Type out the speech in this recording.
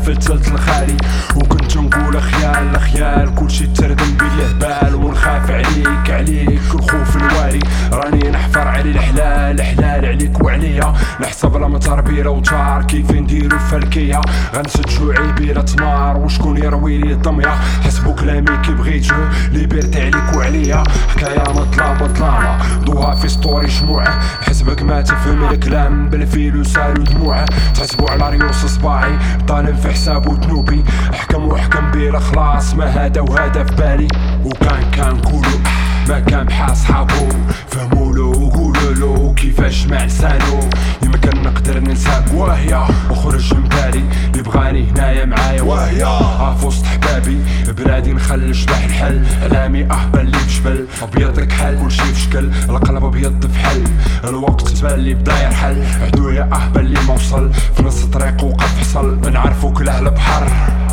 فتلت الخالي وكنت نقول خيال خيال كلشي تردم بالهبال ونخاف عليك الخوف الوالي راني نحفر علي الحلال حلال عليك وعليا نحسب المطر بيرة وطار كيف نديرو فالكية غنسد شوعي بلا تمار وشكون يروي لي الضمية حسبو كلامي كي بغيتو ليبرتي عليك وعليا حكاية مظلامة ضوها في ستوري شموعه حسبك ما تفهم الكلام بالفيلو سالو دموعه تحسبو على ريوس صباعي ظالم في حسابو ذنوبي احكم بلا خلاص ما هذا وهذا في بالي وكان كولو ما كان بحال صحابو فهمولو وقولولو كيفاش مع لسانو يمكن نقدر ننساك واهية وخرج من بالي اللي بغاني هنايا معايا واهية في وسط حبابي بلادي نخلي شبح الحل علامي باللي بجبل ابيض الكحل كلشي في شكل القلب ابيض في حل الوقت تبالي بدا يرحل عدويا باللي موصل في نص طريق وقف حصل نعرفوك لاهل البحر